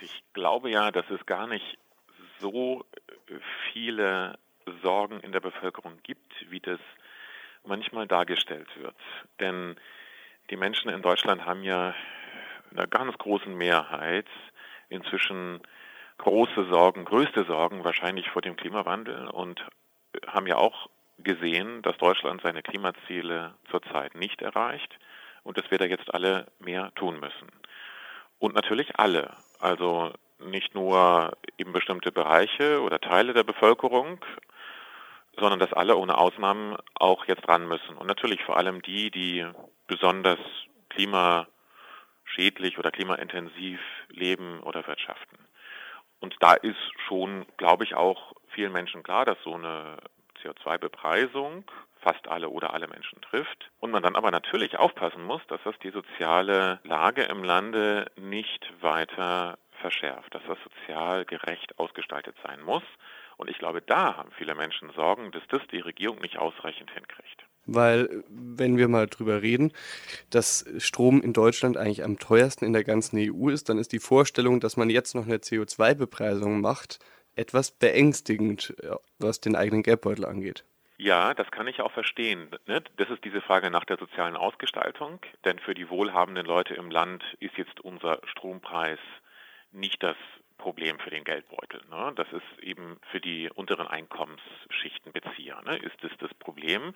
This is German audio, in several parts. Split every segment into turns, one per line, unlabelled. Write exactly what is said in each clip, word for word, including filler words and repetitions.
Ich glaube ja, dass es gar nicht so viele Sorgen in der Bevölkerung gibt, wie das manchmal dargestellt wird. Denn die Menschen in Deutschland haben ja in einer ganz großen Mehrheit inzwischen große Sorgen, größte Sorgen wahrscheinlich vor dem Klimawandel und haben ja auch gesehen, dass Deutschland seine Klimaziele zurzeit nicht erreicht und dass wir da jetzt alle mehr tun müssen. Und natürlich alle, also nicht nur eben bestimmte Bereiche oder Teile der Bevölkerung, sondern dass alle ohne Ausnahmen auch jetzt ran müssen. Und natürlich vor allem die, die besonders klimaschädlich oder klimaintensiv leben oder wirtschaften. Und da ist schon, glaube ich, auch vielen Menschen klar, dass so eine C O zwei Bepreisung fast alle oder alle Menschen trifft. Und man dann aber natürlich aufpassen muss, dass das die soziale Lage im Lande nicht weiter verschärft, dass das sozial gerecht ausgestaltet sein muss. Und ich glaube, da haben viele Menschen Sorgen, dass das die Regierung nicht ausreichend hinkriegt.
Weil, wenn wir mal drüber reden, dass Strom in Deutschland eigentlich am teuersten in der ganzen E U ist, dann ist die Vorstellung, dass man jetzt noch eine C O zwei Bepreisung macht, etwas beängstigend, was den eigenen Geldbeutel angeht.
Ja, das kann ich auch verstehen. Das ist diese Frage nach der sozialen Ausgestaltung, denn für die wohlhabenden Leute im Land ist jetzt unser Strompreis nicht das Problem für den Geldbeutel. Das ist eben für die unteren Einkommensschichtenbezieher, ist es das Problem.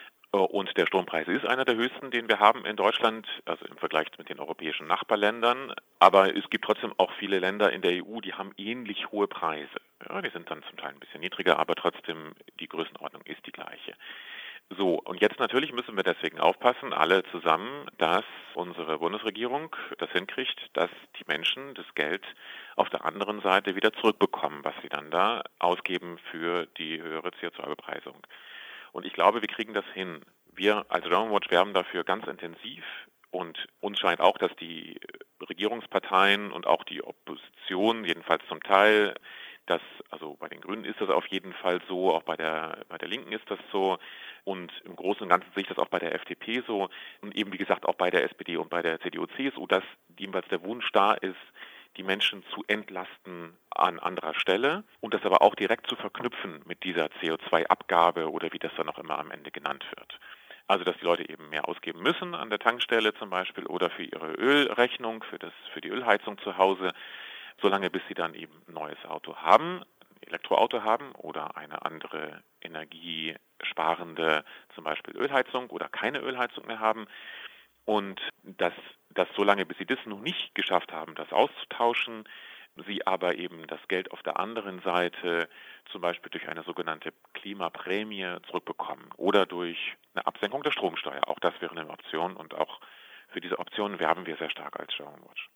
Und der Strompreis ist einer der höchsten, den wir haben in Deutschland, also im Vergleich mit den europäischen Nachbarländern. Aber es gibt trotzdem auch viele Länder in der E U, die haben ähnlich hohe Preise. Ja, die sind dann zum Teil ein bisschen niedriger, aber trotzdem die Größenordnung ist die gleiche. So, und jetzt natürlich müssen wir deswegen aufpassen, alle zusammen, dass unsere Bundesregierung das hinkriegt, dass die Menschen das Geld auf der anderen Seite wieder zurückbekommen, was sie dann da ausgeben für die höhere C O zwei Bepreisung. Und ich glaube, wir kriegen das hin. Wir als Germanwatch werben dafür ganz intensiv und uns scheint auch, dass die Regierungsparteien und auch die Opposition, jedenfalls zum Teil, das, also bei den Grünen ist das auf jeden Fall so, auch bei der, bei der Linken ist das so und im Großen und Ganzen sehe ich das auch bei der F D P so und eben wie gesagt auch bei der S P D und bei der C D U C S U, dass jedenfalls der Wunsch da ist, die Menschen zu entlasten an anderer Stelle und das aber auch direkt zu verknüpfen mit dieser C O zwei Abgabe oder wie das dann auch immer am Ende genannt wird. Also dass die Leute eben mehr ausgeben müssen an der Tankstelle zum Beispiel oder für ihre Ölrechnung, für das, für die Ölheizung zu Hause, solange bis sie dann eben ein neues Auto haben, ein Elektroauto haben oder eine andere energiesparende, zum Beispiel Ölheizung oder keine Ölheizung mehr haben. Und dass, dass solange bis sie das noch nicht geschafft haben, das auszutauschen, sie aber eben das Geld auf der anderen Seite zum Beispiel durch eine sogenannte Klimaprämie zurückbekommen oder durch eine Absenkung der Stromsteuer. Auch das wäre eine Option und auch für diese Option werben wir sehr stark als Germanwatch.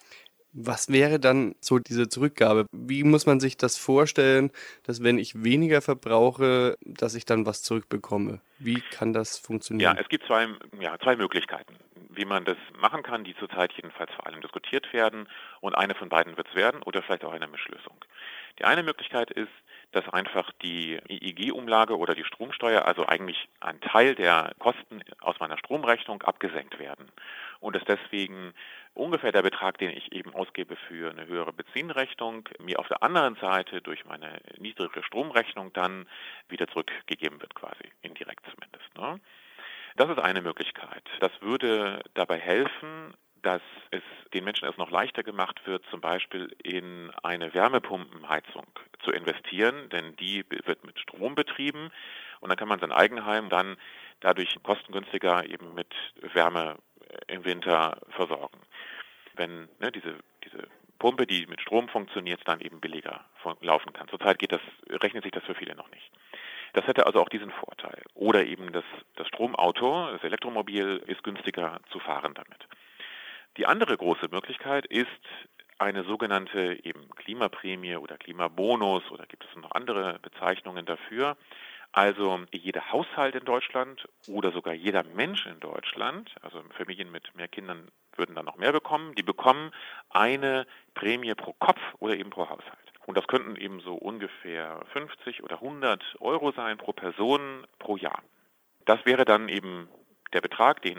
Was wäre dann so diese Zurückgabe? Wie muss man sich das vorstellen, dass wenn ich weniger verbrauche, dass ich dann was zurückbekomme? Wie kann das funktionieren?
Ja, es gibt zwei, ja, zwei Möglichkeiten, wie man das machen kann, die zurzeit jedenfalls vor allem diskutiert werden. Und eine von beiden wird es werden oder vielleicht auch eine Mischlösung. Die eine Möglichkeit ist, dass einfach die E E G-Umlage oder die Stromsteuer, also eigentlich ein Teil der Kosten aus meiner Stromrechnung abgesenkt werden. Und dass deswegen ungefähr der Betrag, den ich eben ausgebe für eine höhere Benzinrechnung, mir auf der anderen Seite durch meine niedrigere Stromrechnung dann wieder zurückgegeben wird, quasi indirekt zumindest. Ne? Das ist eine Möglichkeit. Das würde dabei helfen, dass es den Menschen erst noch leichter gemacht wird, zum Beispiel in eine Wärmepumpenheizung zu investieren, denn die wird mit Strom betrieben und dann kann man sein Eigenheim dann dadurch kostengünstiger eben mit Wärme im Winter versorgen. Wenn ne, diese, diese Pumpe, die mit Strom funktioniert, dann eben billiger laufen kann. Zurzeit geht das, rechnet sich das für viele noch nicht. Das hätte also auch diesen Vorteil. Oder eben das, das Stromauto, das Elektromobil ist günstiger zu fahren damit. Die andere große Möglichkeit ist eine sogenannte eben Klimaprämie oder Klimabonus oder gibt es noch andere Bezeichnungen dafür. Also jeder Haushalt in Deutschland oder sogar jeder Mensch in Deutschland, also Familien mit mehr Kindern würden dann noch mehr bekommen, die bekommen eine Prämie pro Kopf oder eben pro Haushalt. Und das könnten eben so ungefähr fünfzig oder hundert Euro sein pro Person pro Jahr. Das wäre dann eben der Betrag, den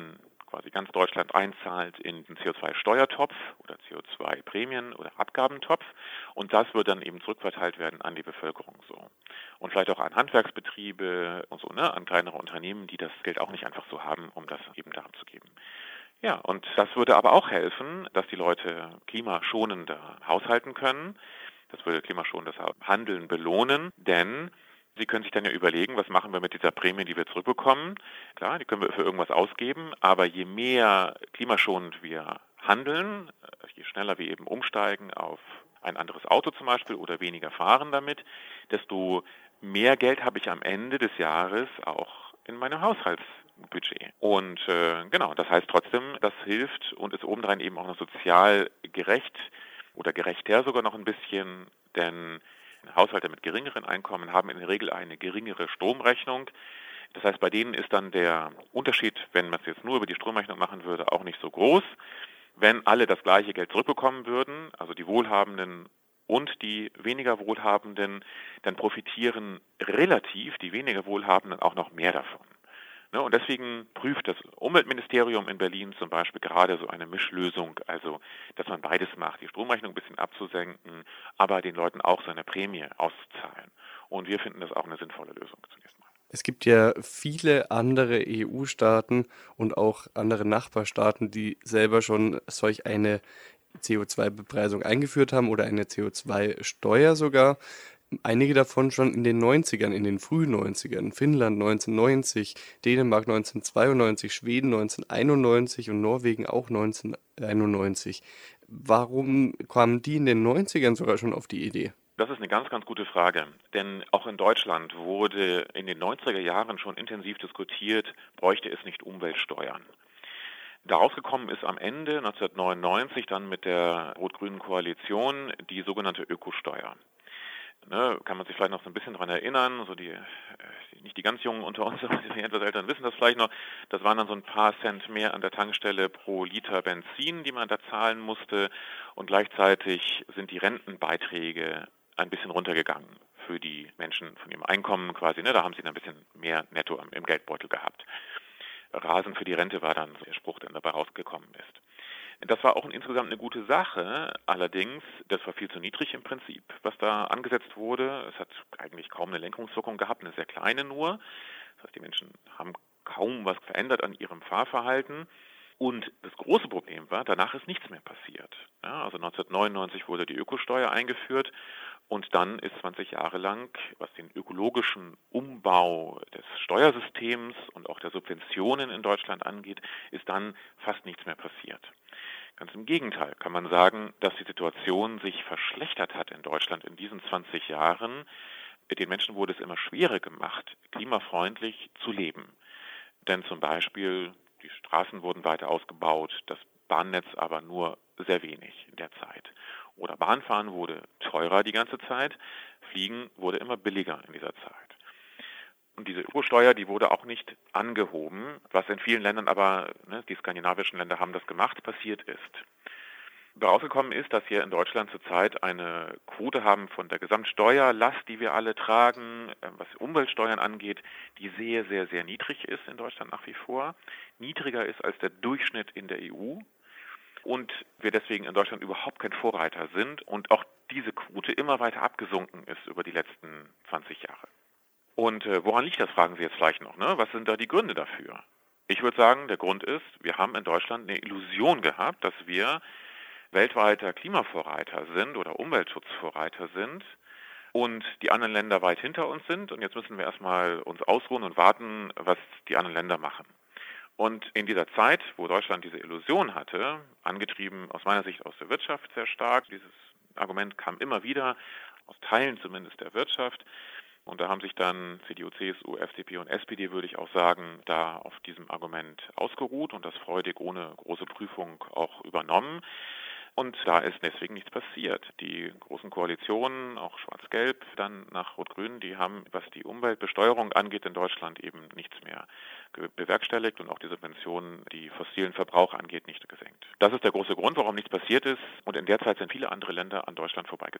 quasi ganz Deutschland einzahlt in den C O zwei Steuertopf oder C O zwei Prämien- oder Abgabentopf und das wird dann eben zurückverteilt werden an die Bevölkerung so. Und vielleicht auch an Handwerksbetriebe und so, ne, an kleinere Unternehmen, die das Geld auch nicht einfach so haben, um das eben da abzugeben. Ja, und das würde aber auch helfen, dass die Leute klimaschonender haushalten können. Das würde klimaschonendes Handeln belohnen, denn Sie können sich dann ja überlegen, was machen wir mit dieser Prämie, die wir zurückbekommen. Klar, die können wir für irgendwas ausgeben, aber je mehr klimaschonend wir handeln, je schneller wir eben umsteigen auf ein anderes Auto zum Beispiel oder weniger fahren damit, desto mehr Geld habe ich am Ende des Jahres auch in meinem Haushaltsbudget. Und äh, genau, das heißt trotzdem, das hilft und ist obendrein eben auch noch sozial gerecht oder gerechter sogar noch ein bisschen, denn Haushalte mit geringeren Einkommen haben in der Regel eine geringere Stromrechnung. Das heißt, bei denen ist dann der Unterschied, wenn man es jetzt nur über die Stromrechnung machen würde, auch nicht so groß. Wenn alle das gleiche Geld zurückbekommen würden, also die Wohlhabenden und die weniger Wohlhabenden, dann profitieren relativ die weniger Wohlhabenden auch noch mehr davon. Und deswegen prüft das Umweltministerium in Berlin zum Beispiel gerade so eine Mischlösung, also dass man beides macht, die Stromrechnung ein bisschen abzusenken, aber den Leuten auch so eine Prämie auszuzahlen. Und wir finden das auch eine sinnvolle Lösung zunächst mal.
Es gibt ja viele andere E U-Staaten und auch andere Nachbarstaaten, die selber schon solch eine C O zwei Bepreisung eingeführt haben oder eine C O zwei Steuer sogar. Einige davon schon in den neunzigern, in den frühen neunzigern. Finnland neunzehnhundertneunzig, Dänemark neunzehnhundertzweiundneunzig, Schweden neunzehnhunderteinundneunzig und Norwegen auch neunzehnhunderteinundneunzig. Warum kamen die in den neunzigern sogar schon auf die Idee?
Das ist eine ganz, ganz gute Frage, denn auch in Deutschland wurde in den neunziger Jahren schon intensiv diskutiert, bräuchte es nicht Umweltsteuern. Daraus gekommen ist am Ende neunzehnhundertneunundneunzig dann mit der rot-grünen Koalition die sogenannte Ökosteuer. Ne, kann man sich vielleicht noch so ein bisschen daran erinnern, so die, nicht die ganz Jungen unter uns, aber die etwas Älteren wissen das vielleicht noch, das waren dann so ein paar Cent mehr an der Tankstelle pro Liter Benzin, die man da zahlen musste und gleichzeitig sind die Rentenbeiträge ein bisschen runtergegangen für die Menschen von ihrem Einkommen quasi, ne, da haben sie dann ein bisschen mehr netto im Geldbeutel gehabt. Rasen für die Rente war dann so der Spruch, der dabei rausgekommen ist. Das war auch insgesamt eine gute Sache, allerdings, das war viel zu niedrig im Prinzip, was da angesetzt wurde. Es hat eigentlich kaum eine Lenkungswirkung gehabt, eine sehr kleine nur. Das heißt, die Menschen haben kaum was verändert an ihrem Fahrverhalten. Und das große Problem war, danach ist nichts mehr passiert. Ja, also neunzehnhundertneunundneunzig wurde die Ökosteuer eingeführt und dann ist zwanzig Jahre lang, was den ökologischen Umbau des Steuersystems und auch der Subventionen in Deutschland angeht, ist dann fast nichts mehr passiert. Ganz im Gegenteil kann man sagen, dass die Situation sich verschlechtert hat in Deutschland in diesen zwanzig Jahren. Den Menschen wurde es immer schwerer gemacht, klimafreundlich zu leben. Denn zum Beispiel die Straßen wurden weiter ausgebaut, das Bahnnetz aber nur sehr wenig in der Zeit. Oder Bahnfahren wurde teurer die ganze Zeit, Fliegen wurde immer billiger in dieser Zeit. Und diese Ökosteuer, die wurde auch nicht angehoben, was in vielen Ländern aber, ne, die skandinavischen Länder haben das gemacht, passiert ist. Herausgekommen ist, dass wir in Deutschland zurzeit eine Quote haben von der Gesamtsteuerlast, die wir alle tragen, was Umweltsteuern angeht, die sehr, sehr, sehr niedrig ist in Deutschland nach wie vor. Niedriger ist als der Durchschnitt in der E U. Und wir deswegen in Deutschland überhaupt kein Vorreiter sind und auch diese Quote immer weiter abgesunken ist über die letzten zwanzig Jahre. Und äh, woran liegt das, fragen Sie jetzt vielleicht noch, ne? Was sind da die Gründe dafür? Ich würde sagen, der Grund ist, wir haben in Deutschland eine Illusion gehabt, dass wir weltweiter Klimavorreiter sind oder Umweltschutzvorreiter sind und die anderen Länder weit hinter uns sind. Und jetzt müssen wir erstmal uns ausruhen und warten, was die anderen Länder machen. Und in dieser Zeit, wo Deutschland diese Illusion hatte, angetrieben aus meiner Sicht aus der Wirtschaft sehr stark, dieses Argument kam immer wieder, aus Teilen zumindest der Wirtschaft, und da haben sich dann C D U, C S U, F D P und S P D, würde ich auch sagen, da auf diesem Argument ausgeruht und das freudig ohne große Prüfung auch übernommen. Und da ist deswegen nichts passiert. Die großen Koalitionen, auch Schwarz-Gelb, dann nach Rot-Grün, die haben, was die Umweltbesteuerung angeht, in Deutschland eben nichts mehr bewerkstelligt und auch die Subventionen, die fossilen Verbrauch angeht, nicht gesenkt. Das ist der große Grund, warum nichts passiert ist. Und in der Zeit sind viele andere Länder an Deutschland vorbeigezogen.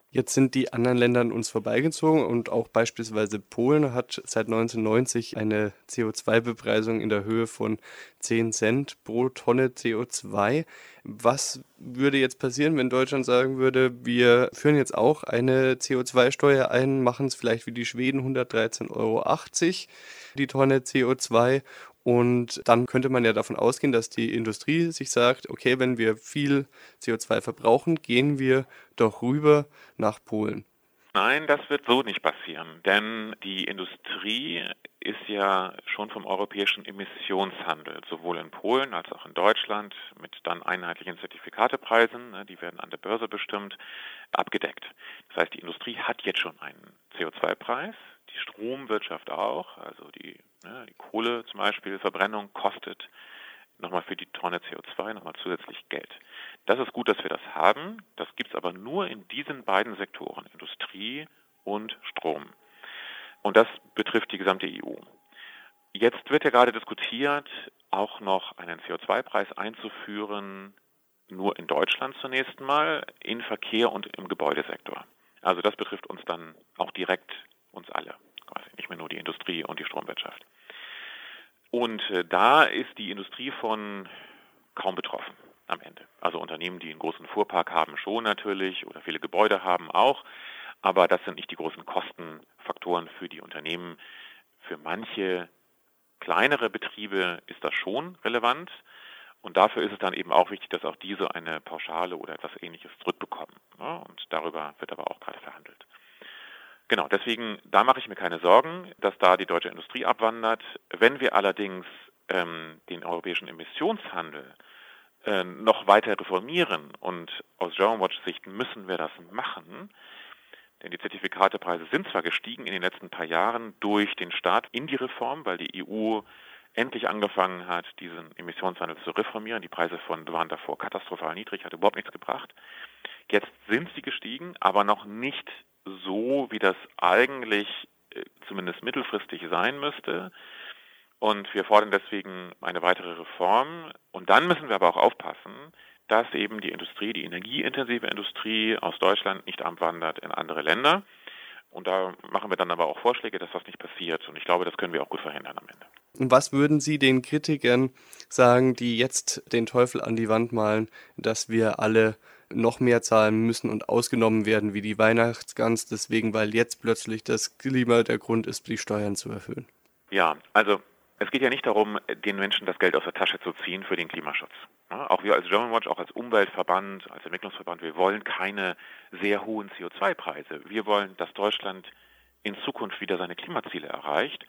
Jetzt sind die anderen Länder an uns vorbeigezogen und auch beispielsweise Polen hat seit neunzehnhundertneunzig eine C O zwei Bepreisung in der Höhe von zehn Cent pro Tonne C O zwei. Was würde jetzt passieren, wenn Deutschland sagen würde, wir führen jetzt auch eine C O zwei Steuer ein, machen es vielleicht wie die Schweden hundertdreizehn Euro achtzig die Tonne C O zwei, und dann könnte man ja davon ausgehen, dass die Industrie sich sagt, okay, wenn wir viel C O zwei verbrauchen, gehen wir doch rüber nach Polen.
Nein, das wird so nicht passieren, denn die Industrie ist ja schon vom europäischen Emissionshandel, sowohl in Polen als auch in Deutschland, mit dann einheitlichen Zertifikatepreisen, ne, die werden an der Börse bestimmt, abgedeckt. Das heißt, die Industrie hat jetzt schon einen C O zwei Preis, die Stromwirtschaft auch, also die, ne, die Kohle zum Beispiel, Verbrennung kostet nochmal für die Tonne C O zwei nochmal zusätzlich Geld. Das ist gut, dass wir das haben. Das gibt es aber nur in diesen beiden Sektoren, Industrie und Strom. Und das betrifft die gesamte E U. Jetzt wird ja gerade diskutiert, auch noch einen C O zwei Preis einzuführen, nur in Deutschland zunächst mal, in Verkehr und im Gebäudesektor. Also das betrifft uns dann auch direkt, uns alle, quasi nicht mehr nur die Industrie und die Stromwirtschaft. Und äh, da ist die Industrie von kaum betroffen am Ende. Also Unternehmen, die einen großen Fuhrpark haben, schon natürlich, oder viele Gebäude haben auch, aber das sind nicht die großen Kostenfaktoren für die Unternehmen. Für manche kleinere Betriebe ist das schon relevant, und dafür ist es dann eben auch wichtig, dass auch diese eine Pauschale oder etwas Ähnliches zurückbekommen. Ja, und darüber wird aber auch gerade verhandelt. Genau, deswegen, da mache ich mir keine Sorgen, dass da die deutsche Industrie abwandert. Wenn wir allerdings ähm, den europäischen Emissionshandel äh, noch weiter reformieren, und aus Germanwatch-Sicht müssen wir das machen, denn die Zertifikatepreise sind zwar gestiegen in den letzten paar Jahren durch den Start in die Reform, weil die E U endlich angefangen hat, diesen Emissionshandel zu reformieren. Die Preise von waren davor katastrophal niedrig, hat überhaupt nichts gebracht. Jetzt sind sie gestiegen, aber noch nicht so, wie das eigentlich äh, zumindest mittelfristig sein müsste. Und wir fordern deswegen eine weitere Reform. Und dann müssen wir aber auch aufpassen, dass eben die Industrie, die energieintensive Industrie aus Deutschland nicht abwandert in andere Länder. Und da machen wir dann aber auch Vorschläge, dass das nicht passiert. Und ich glaube, das können wir auch gut verhindern am Ende.
Und was würden Sie den Kritikern sagen, die jetzt den Teufel an die Wand malen, dass wir alle noch mehr zahlen müssen und ausgenommen werden wie die Weihnachtsgans, deswegen, weil jetzt plötzlich das Klima der Grund ist, die Steuern zu erhöhen?
Ja, also es geht ja nicht darum, den Menschen das Geld aus der Tasche zu ziehen für den Klimaschutz. Ja, auch wir als Germanwatch, auch als Umweltverband, als Entwicklungsverband, wir wollen keine sehr hohen C O zwei Preise. Wir wollen, dass Deutschland in Zukunft wieder seine Klimaziele erreicht.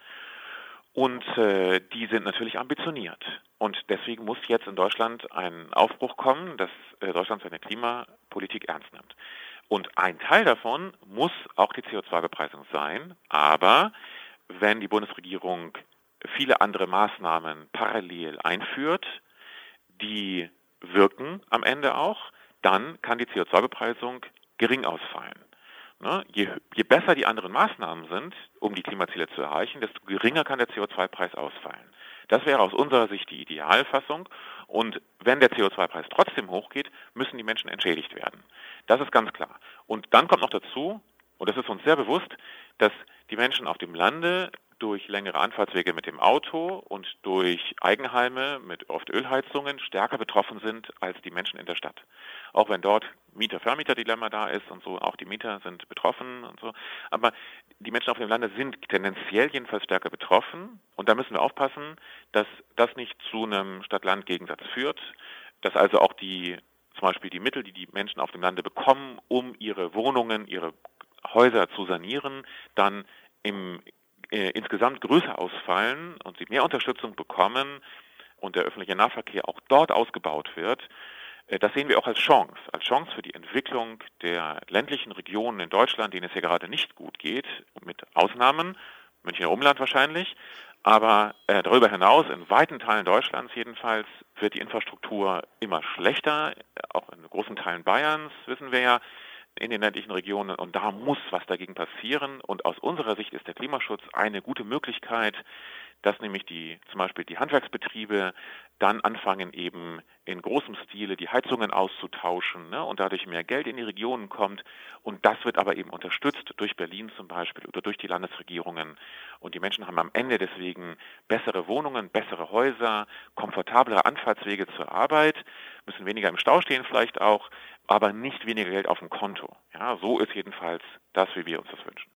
Und äh, die sind natürlich ambitioniert. Und deswegen muss jetzt in Deutschland ein Aufbruch kommen, dass äh, Deutschland seine Klimapolitik ernst nimmt. Und ein Teil davon muss auch die C O zwei Bepreisung sein. Aber wenn die Bundesregierung viele andere Maßnahmen parallel einführt, die wirken am Ende auch, dann kann die C O zwei Bepreisung gering ausfallen. Ne? Je, je besser die anderen Maßnahmen sind, um die Klimaziele zu erreichen, desto geringer kann der C O zwei Preis ausfallen. Das wäre aus unserer Sicht die Idealfassung. Und wenn der C O zwei Preis trotzdem hochgeht, müssen die Menschen entschädigt werden. Das ist ganz klar. Und dann kommt noch dazu, und das ist uns sehr bewusst, dass die Menschen auf dem Lande durch längere Anfahrtswege mit dem Auto und durch Eigenheime mit oft Ölheizungen stärker betroffen sind als die Menschen in der Stadt. Auch wenn dort Mieter-Vermieter-Dilemma da ist und so, auch die Mieter sind betroffen und so. Aber die Menschen auf dem Lande sind tendenziell jedenfalls stärker betroffen. Und da müssen wir aufpassen, dass das nicht zu einem Stadt-Land-Gegensatz führt, dass also auch die, zum Beispiel die Mittel, die die Menschen auf dem Lande bekommen, um ihre Wohnungen, ihre Häuser zu sanieren, dann im äh, insgesamt größer ausfallen und sie mehr Unterstützung bekommen und der öffentliche Nahverkehr auch dort ausgebaut wird. Äh, das sehen wir auch als Chance, als Chance für die Entwicklung der ländlichen Regionen in Deutschland, denen es ja gerade nicht gut geht, mit Ausnahmen, Münchner Umland wahrscheinlich. Aber äh, darüber hinaus, in weiten Teilen Deutschlands jedenfalls, wird die Infrastruktur immer schlechter, auch in großen Teilen Bayerns, wissen wir ja, in den ländlichen Regionen. Und da muss was dagegen passieren. Und aus unserer Sicht ist der Klimaschutz eine gute Möglichkeit, dass nämlich die, zum Beispiel die Handwerksbetriebe dann anfangen eben in großem Stile die Heizungen auszutauschen, ne, und dadurch mehr Geld in die Regionen kommt. Und das wird aber eben unterstützt durch Berlin zum Beispiel oder durch die Landesregierungen. Und die Menschen haben am Ende deswegen bessere Wohnungen, bessere Häuser, komfortablere Anfahrtswege zur Arbeit, müssen weniger im Stau stehen vielleicht auch, aber nicht weniger Geld auf dem Konto. Ja, so ist jedenfalls das, wie wir uns das wünschen.